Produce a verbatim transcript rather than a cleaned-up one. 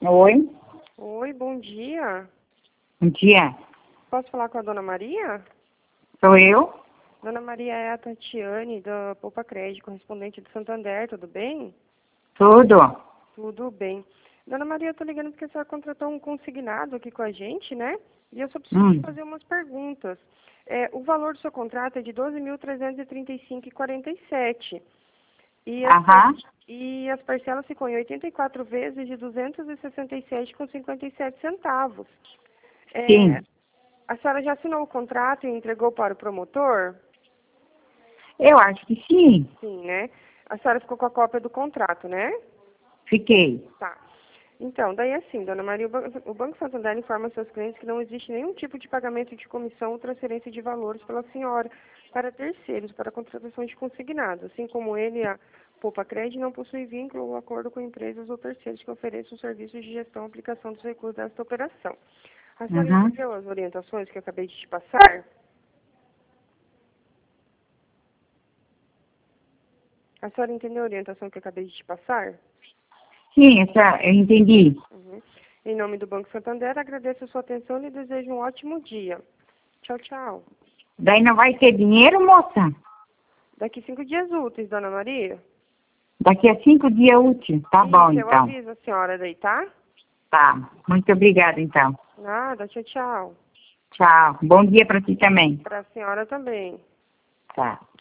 Oi, Oi, bom dia. bom dia. Posso falar com a dona Maria? Sou eu? Dona Maria é a Tatiane, da Poupa Crédito, correspondente do Santander, tudo bem? Tudo. Tudo bem. Dona Maria, eu tô ligando porque a senhora contratou um consignado aqui com a gente, né? E eu só preciso te Hum. fazer umas perguntas. É, o valor do seu contrato é de doze mil trezentos e trinta e cinco reais e quarenta e sete centavos. E as, par- Aham. e as parcelas ficam em oitenta e quatro vezes de duzentos e sessenta e sete reais com cinquenta e sete centavos. É, Sim. a senhora já assinou o contrato e entregou para o promotor? Eu acho que sim. Sim, né? A senhora ficou com a cópia do contrato, né? Fiquei. Tá. Então, daí assim, dona Maria, o Ban- o Banco Santander informa seus clientes que não existe nenhum tipo de pagamento de comissão ou transferência de valores pela senhora para terceiros, para a contratação de consignado. Assim como ele, a Poupa Crédito não possui vínculo ou acordo com empresas ou terceiros que ofereçam serviços de gestão e aplicação dos recursos desta operação. A senhora Uhum. entendeu as orientações que eu acabei de te passar? A senhora entendeu a orientação que eu acabei de te passar? Sim, essa, eu entendi. Uhum. Em nome do Banco Santander, agradeço a sua atenção e lhe desejo um ótimo dia. Tchau, tchau. Daí não vai ter dinheiro, moça? Daqui cinco dias úteis, dona Maria. Daqui a cinco dias úteis. Tá bom, Isso, eu então. aviso a senhora daí, tá? Tá. Muito obrigada, então. Nada, tchau, tchau. Tchau. Bom dia para ti também. Para a senhora também. Tá.